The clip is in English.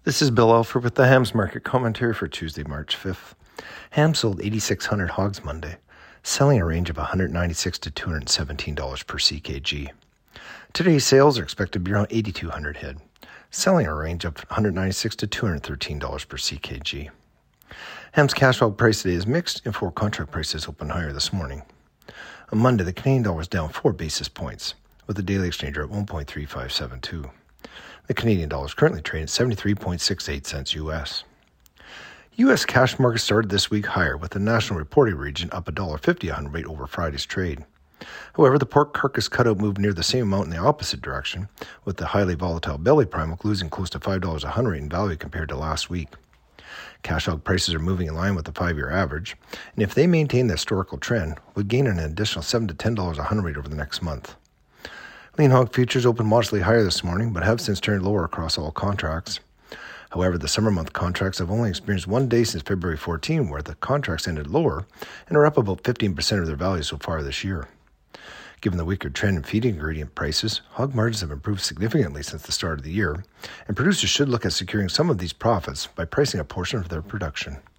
This is Bill Alford with the Hams Market Commentary for Tuesday, March 5th. Ham sold 8,600 hogs Monday, selling a range of $196 to $217 per CKG. Today's sales are expected to be around 8,200 head, selling a range of $196 to $213 per CKG. Ham's cash hog price today is mixed, and forward contract prices opened higher this morning. On Monday, the Canadian dollar was down 4 basis points, with the daily exchange rate at 1.3572. The Canadian dollar is currently trading at 73.68 cents U.S. U.S. cash markets started this week higher, with the national reporting region up $1.50 a hundredweight over Friday's trade. However, the pork carcass cutout moved near the same amount in the opposite direction, with the highly volatile belly prime losing close to $5 a hundredweight in value compared to last week. Cash hog prices are moving in line with the 5-year average, and if they maintain the historical trend, would gain an additional $7 to $10 a hundredweight over the next month. Lean hog futures opened modestly higher this morning, but have since turned lower across all contracts. However, the summer month contracts have only experienced one day since February 14, where the contracts ended lower and are up about 15% of their value so far this year. Given the weaker trend in feed ingredient prices, hog margins have improved significantly since the start of the year, and producers should look at securing some of these profits by pricing a portion of their production.